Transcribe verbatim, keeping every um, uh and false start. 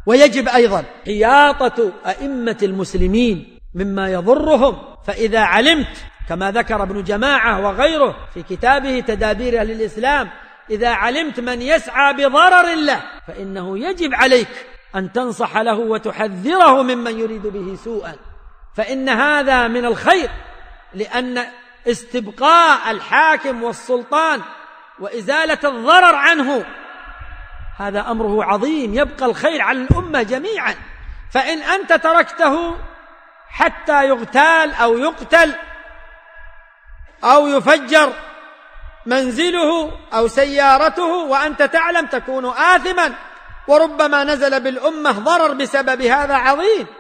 ويجب أيضا حياطة أئمة المسلمين مما يضرهم. فإذا علمت كما ذكر ابن جماعة وغيره في كتابه تدابير أهل الإسلام، إذا علمت من يسعى بضرر له فإنه يجب عليك أن تنصح له وتحذره ممن يريد به سوءا، فإن هذا من الخير، لأن استبقاء الحاكم والسلطان وإزالة الضرر عنه هذا أمره عظيم، يبقى الخير على الأمة جميعا. فإن أنت تركته حتى يغتال أو يقتل أو يفجر منزله أو سيارته وأنت تعلم، تكون آثما، وربما نزل بالأمة ضرر بسبب هذا عظيم.